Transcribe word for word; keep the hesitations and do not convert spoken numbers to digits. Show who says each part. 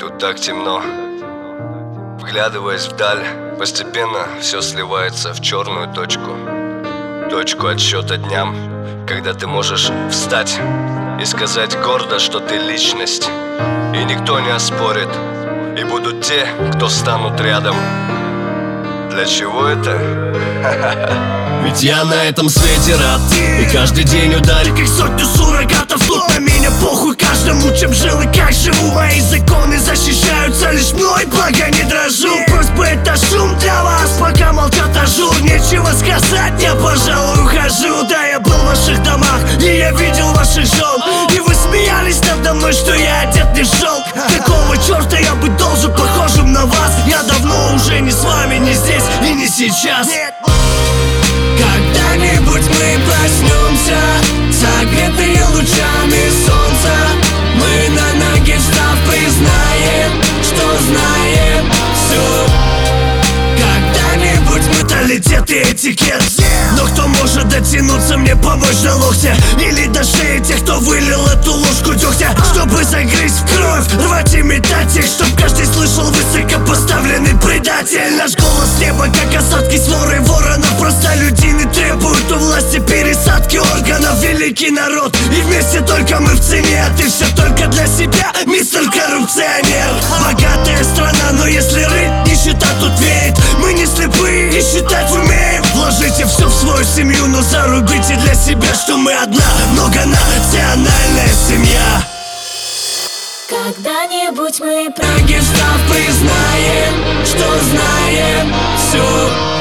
Speaker 1: Тут так темно. Вглядываясь вдаль, постепенно все сливается в черную точку. Точку отсчета дням, когда ты можешь встать и сказать гордо, что ты личность. И никто не оспорит. И будут те, кто станут рядом. Для чего это?
Speaker 2: Ведь я на этом свете рад, и каждый день ударит как сотню суррогатов. Тут на меня похуй каждому, чем жил и как живу. Мои законы защищаются лишь мной, благо не дрожу. Просьба — это шум для вас, пока молчат ажур. Нечего сказать, я, пожалуй, ухожу. Да, я был в ваших домах, и я видел ваших жен. И вы смеялись надо мной, что я одет не в шелк. Какого черта я быть должен похожим на вас? Я давно уже не с вами, не здесь и не сейчас. Когда-нибудь мы проснемся, согретые лучами солнца. Мы на ноги встав признаем, что знаем все. Когда-нибудь менталитет и этикет. Но кто может дотянуться мне, помочь до локтя? Или до шеи тех, кто вылил эту ложку дегтя? Чтобы загрызть в кровь, рвать и метать их, чтоб каждый слышал высокопоставленный предатель. Наш голос с неба, как осадки своры воронов. Простолюдины требуют у власти пересадки органов. Великий народ, и вместе только мы в цене. А ты все только для себя, мистер коррупционер. Богатая страна, но если рыть, нищета тут веет. Мы не слепые и считать умеем. Вложите все в свою семью, но зарубите для себя, что мы одна многонациональная семья.
Speaker 3: Когда-нибудь мы
Speaker 2: ноги встав признаем, что знаем все.